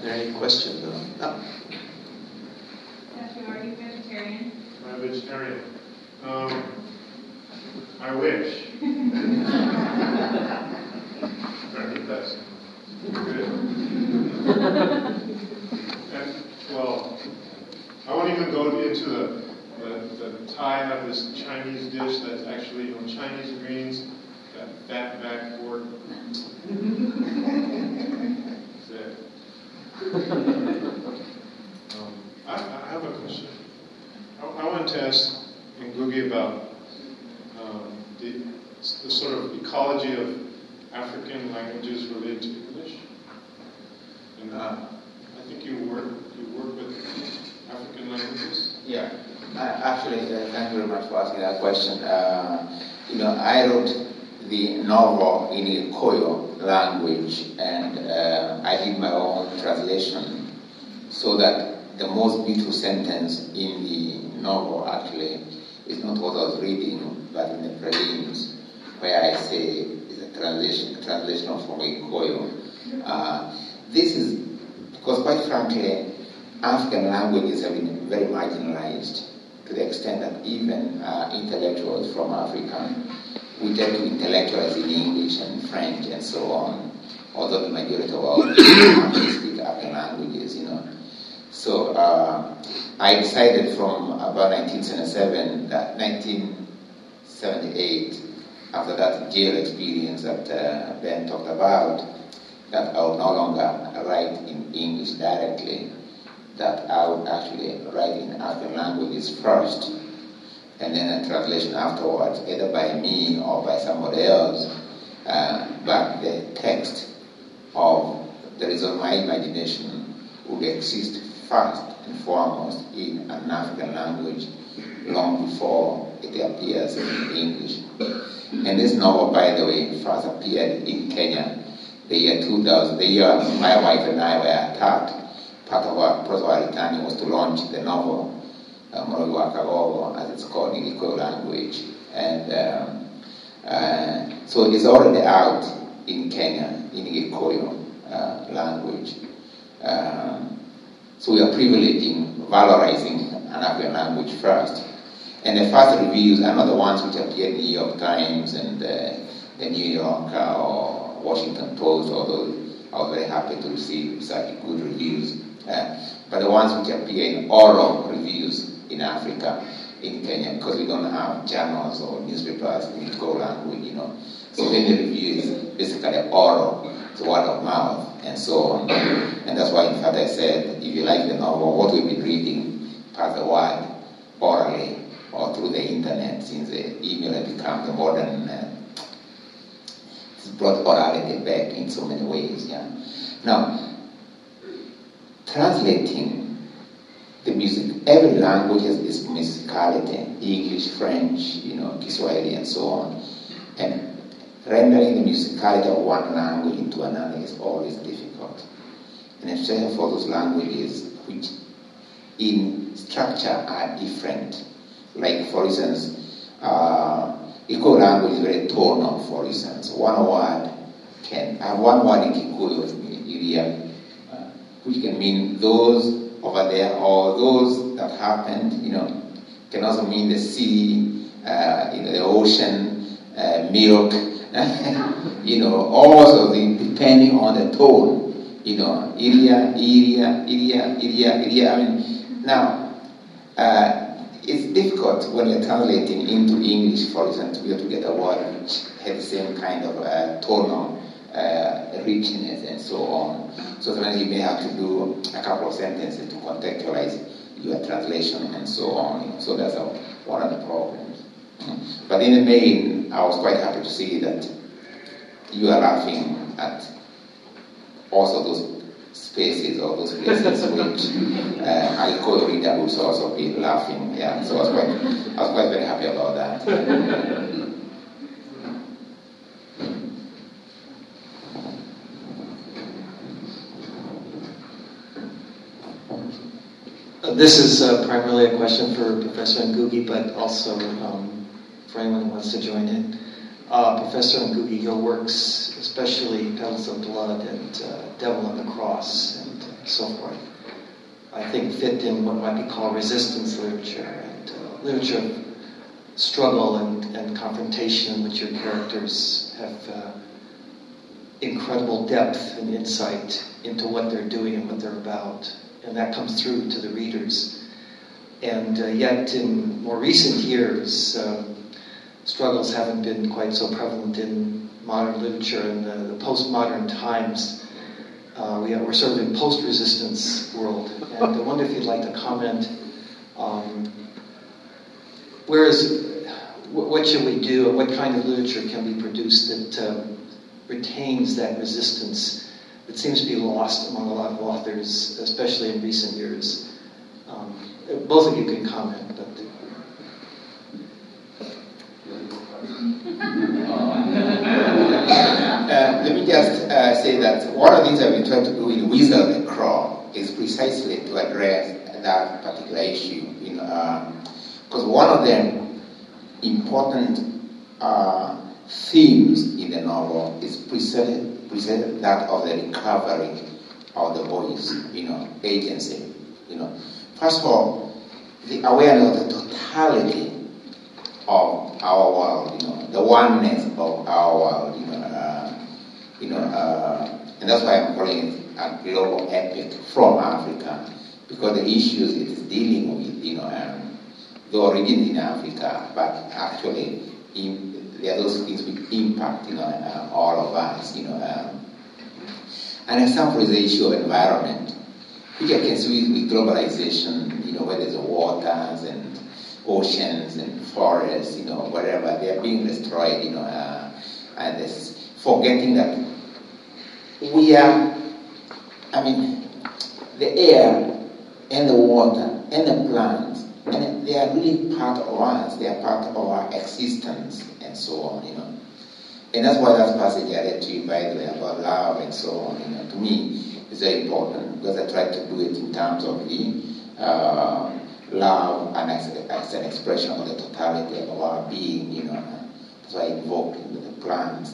there any questions? No. Joshua, are you vegetarian? I'm a vegetarian. I wish. Right, that's good. And, well, I won't even go into the Thai of this Chinese dish that's actually Chinese greens, got fat back pork. That's it. I have a question. I want to ask Ngugi about the sort of ecology of African languages related to English. And I think you work with African languages. Yeah. Actually, thank you very much for asking that question. I wrote the novel in the Koyo language, and I did my own translation, so that the most beautiful sentence in the novel actually is not what I was reading, but in the prelims, where I say is a translation from Koyo. This is because, quite frankly, African languages have been very marginalized, to the extent that even intellectuals from Africa, we tend to intellectualize in English and French and so on, although the majority of our people speak African languages, So I decided from about 1978, after that jail experience that Ben talked about, that I would no longer write in English directly, that I would actually write in African languages first, and then a translation afterwards, either by me or by somebody else. But the text of the result of my imagination would exist first and foremost in an African language long before it appears in English. And this novel, by the way, first appeared in Kenya the year 2000, the year my wife and I were attacked. Part of our process of returning was to launch the novel, Morogi wa Kagogo, as it's called in the Koyo language. And so it's already out in Kenya in the Koyo language. So we are privileging, valorizing an African language first. And the first reviews are not the ones which appear in the New York Times and the New Yorker or Washington Post, although I was very happy to receive such good reviews. But the ones which appear in oral reviews in Africa, in Kenya, because we don't have journals or newspapers in the Koyo language, So then the review is basically oral, it's word of mouth, and so on. And that's why, in fact, I said, if you like the novel, what we've been reading, pass the word orally or through the internet, since the email has become the modern, it's brought orality back in so many ways. Yeah. Now, translating the music, every language has its musicality, English, French, Kiswahili, and so on. And rendering the musicality of one language into another is always difficult. And especially for those languages which in structure are different. Like, for instance, Kikuyu language is very tonal, for instance. One word can have one word in Kikuyu, which can mean those over there or those that happened, can also mean the sea, the ocean, milk, all sorts of things depending on the tone, Iria. Now, it's difficult when you're translating into English, for example, to be able to get a word which has the same kind of tonal richness and so on. So sometimes you may have to do a couple of sentences to contextualize your translation and so on. So that's one of the problems. But in the main, I was quite happy to see that you are laughing at also those spaces or those places which I Koyo reader would also be laughing. Yeah, so I was quite very happy about that. This is primarily a question for Professor Ngugi, but also for anyone who wants to join in. Professor Ngugi, your works, especially Petals of Blood and Devil on the Cross and so so forth, I think fit in what might be called resistance literature, and literature of struggle and confrontation, in which your characters have incredible depth and insight into what they're doing and what they're about. And that comes through to the readers. And yet, in more recent years, struggles haven't been quite so prevalent in modern literature. In the postmodern times, we're sort of in post-resistance world. And I wonder if you'd like to comment. What should we do, and what kind of literature can be produced that retains that resistance that seems to be lost among a lot of authors, especially in recent years? Both of you can comment, but... Let me just say that one of the things that we try to do in Wizard the Crow is precisely to address that particular issue, because one of the important themes in the novel is precisely that of the recovery of the voice, agency. First of all, the awareness of the totality of our world, the oneness of our world, and that's why I'm calling it a global epic from Africa, because the issues it is dealing with, the origin in Africa, but actually there are those things which impact, all of us, An example is the issue of environment, which I can see with globalization, where there's waters and oceans and forests, wherever they are being destroyed, and this forgetting that we are, the air and the water and the plants, and they are really part of us, they are part of our existence, and so on, And that's why that passage I read to you, by the way, about love and so on, to me, is very important, because I try to do it in terms of the love and as an expression of the totality of our being, That's why I invoke the plants,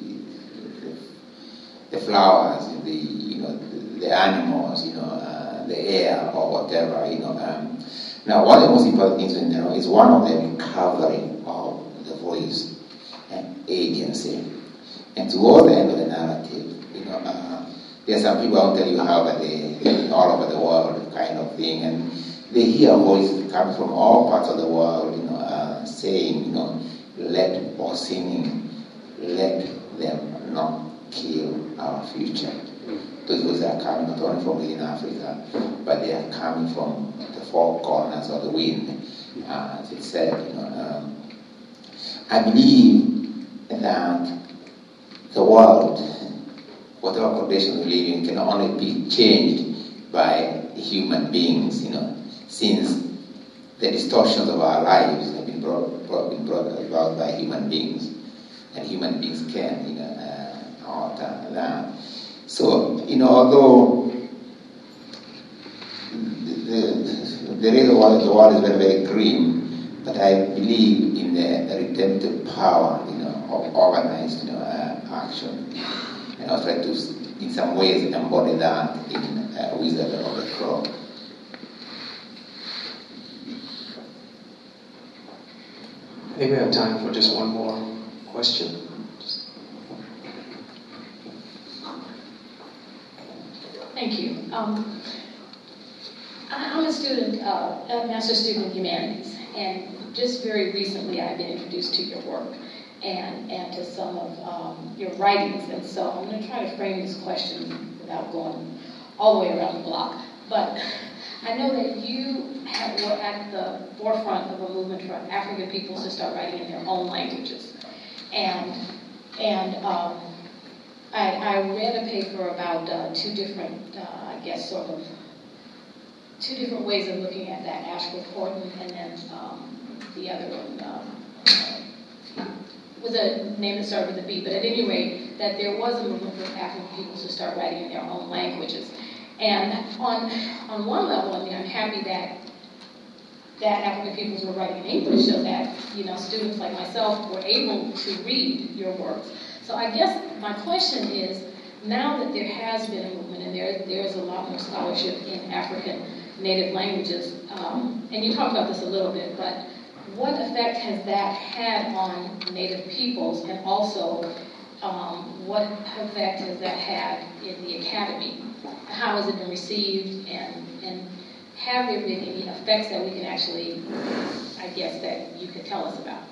the flowers, the animals, the air or whatever, Now, one of the most important things to know is one of the recovery of the voice and agency. And toward the end of the narrative, there are some people who tell you how that they all over the world kind of thing, and they hear voices coming from all parts of the world, saying, or singing, let them not kill our future. Those voices are coming not only from within Africa, but they are coming from the four corners of the wind, as it said. I believe that the world, whatever conditions we live in, can only be changed by human beings, since the distortions of our lives have been brought about by human beings, and human beings can, alter that. So, although the real world, the world is very, very grim, but I believe in the redemptive power, of organized, action. And I'll try to, in some ways, embody that in Wizard of the Crow. I think we have time for just one more question. Thank you. I'm a student, a master's student in humanities, and just very recently I've been introduced to your work and to some of your writings, and so I'm going to try to frame this question without going all the way around the block. But I know that you were at the forefront of a movement for African peoples to start writing in their own languages, and I read a paper about two different, two different ways of looking at that, Ashford Horton, and then the other one was a name that started with a B, but at any rate, that there was a movement for African peoples to start writing in their own languages. And on one level, I'm happy that African peoples were writing in English, so that students like myself were able to read your works. So I guess my question is, now that there has been a movement and there's a lot more scholarship in African native languages, and you talked about this a little bit, but what effect has that had on native peoples, and also what effect has that had in the academy? How has it been received, and have there been any effects that we can actually, I guess, that you could tell us about?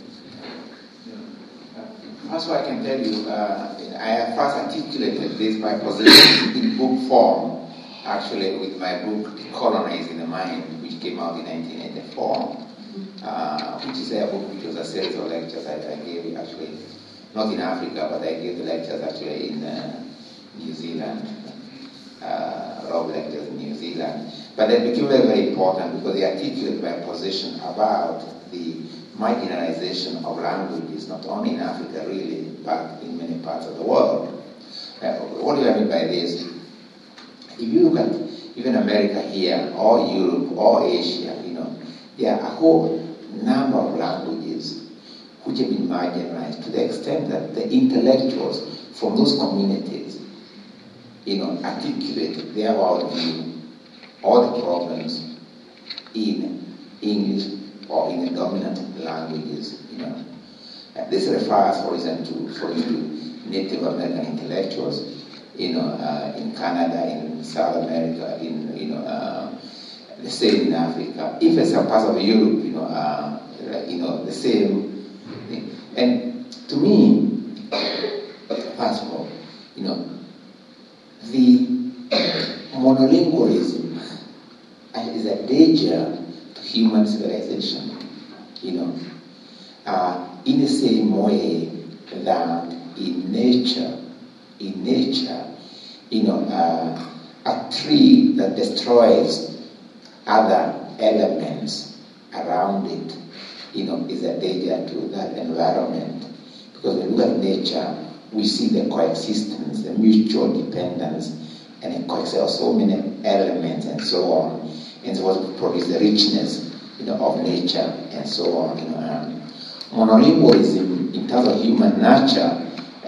Also, I can tell you, I have first articulated this, my position in book form, actually, with my book, Decolonizing the Mind, which came out in 1984, which is a book which was a series of lectures I gave, actually, not in Africa, but I gave the lectures actually in New Zealand, Rob lectures in New Zealand. But they became very, very important because they articulated my position about the marginalization of languages, not only in Africa really, but in many parts of the world. What do I mean by this? If you look at even America here, or Europe, or Asia, there are a whole number of languages which have been marginalized to the extent that the intellectuals from those communities, articulate their worldview or the problems in English or in the dominant languages. This refers, for example, to Native American intellectuals, in Canada, in South America, the same in Africa, even some parts of Europe, the same thing. And to me, first of all, the monolingualism is a danger to human civilization, in the same way that in nature, a tree that destroys other elements around it, is a danger to that environment. Because when we look at nature, we see the coexistence, the mutual dependence, and the coexistence of so many elements and so on. And so what produces the richness, of nature and so on. Monolingualism, in terms of human nature,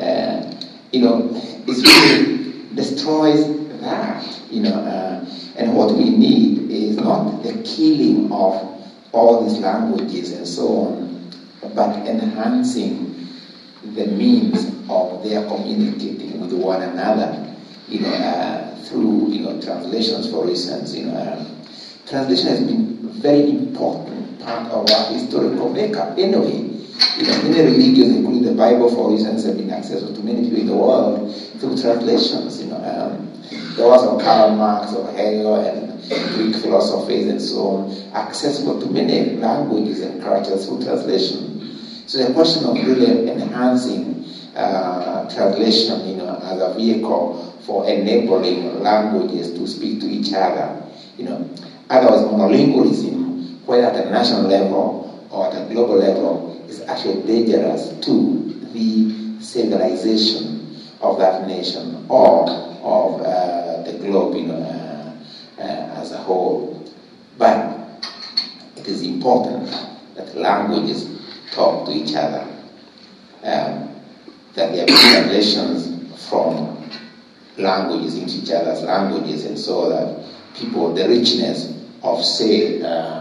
it really destroys that, and what we need is not the killing of all these languages and so on, but enhancing the means of their communicating with one another, through, translations, for instance. Translation has been a very important part of our historical makeup anyway. Many religions, including the Bible, for instance, have been accessible to many people in the world through translations. There was of Karl Marx, of Hegel, and Greek philosophies and so on, accessible to many languages and cultures through translation. So the question of really enhancing translation, as a vehicle for enabling languages to speak to each other, Otherwise, monolingualism, whether at a national level or at a global level, is actually dangerous to the civilization of that nation or of the globe, as a whole. But it is important that languages talk to each other, that there be translations from languages into each other's languages, and so that people, the richness of, say,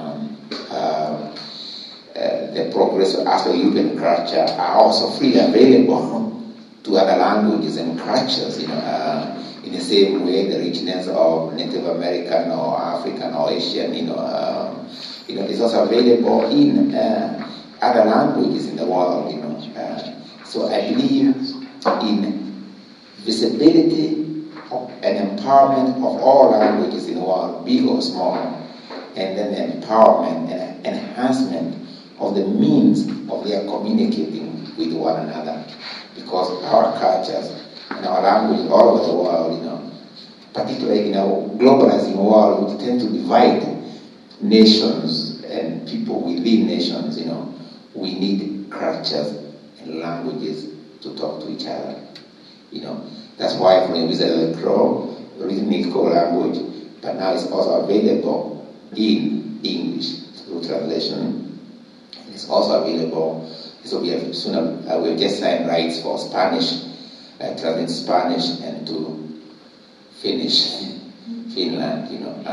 the progressive aspect of European culture are also freely available to other languages and cultures, in the same way the richness of Native American or African or Asian, is also available in other languages in the world, So I believe in visibility and empowerment of all languages in the world, big or small, and then the empowerment and enhancement of the means of their communicating with one another. Because our cultures and our languages all over the world, particularly in our globalizing world, which tend to divide nations and people within nations, we need cultures and languages to talk to each other. That's why for the Wizard of the Crow, originally it's called language, but now it's also available in English through translation. It's also available. So we have just signed rights for Spanish like traveling Spanish and to Finnish, Finland,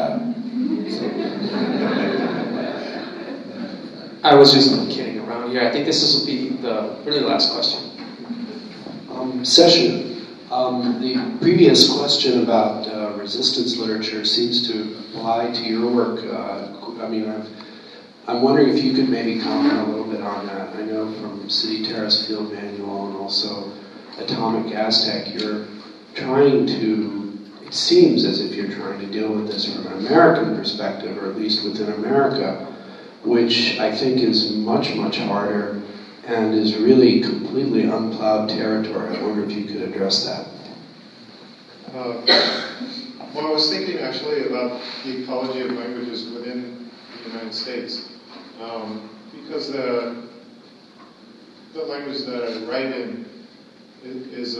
I was just kidding around here. I think this will be the really last question. Session. The previous question about resistance literature seems to apply to your work. I'm wondering if you could maybe comment a little bit on that. I know from City Terrace Field Manual and also Atomic Aztec, you're trying to, it seems as if you're trying to deal with this from an American perspective, or at least within America, which I think is much, much harder and is really completely unplowed territory. I wonder if you could address that. Well, I was thinking actually about the ecology of languages within the United States, because the language that I write in is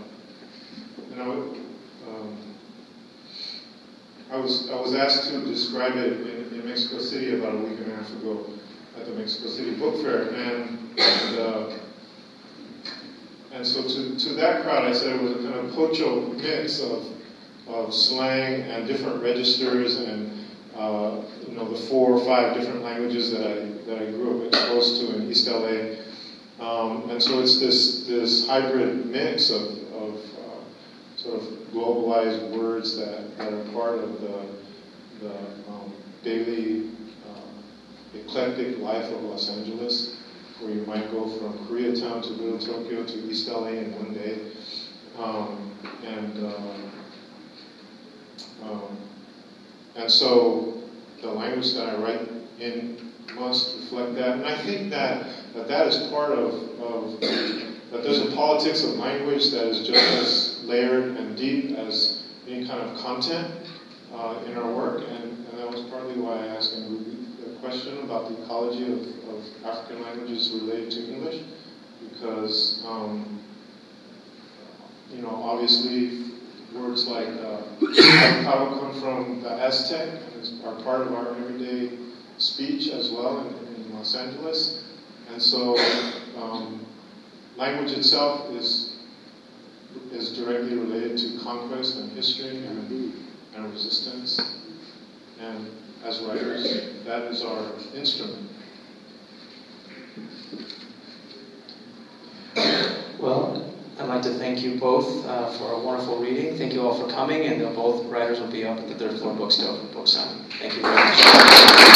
I was asked to describe it in Mexico City about a week and a half ago at the Mexico City Book Fair, and so to that crowd I said it was a kind of pocho mix of slang and different registers and the 4 or 5 different languages that I grew up exposed to in East LA, and so it's this hybrid mix of sort of globalized words that are part of the daily eclectic life of Los Angeles, where you might go from Koreatown to Little Tokyo to East LA in one day, and so the language that I write in must reflect that, and I think that is part of that there's a politics of language that is just as layered and deep as any kind of content in our work, and that was partly why I asked him the question about the ecology of African languages related to English, because obviously words like avocado come from the Aztec and are part of our everyday speech as well in Los Angeles, and so language itself is directly related to conquest and history and resistance, and as writers, that is our instrument. Well, I'd like to thank you both for a wonderful reading. Thank you all for coming, and both writers will be up at the 3rd floor bookstore for book signing. Thank you very much.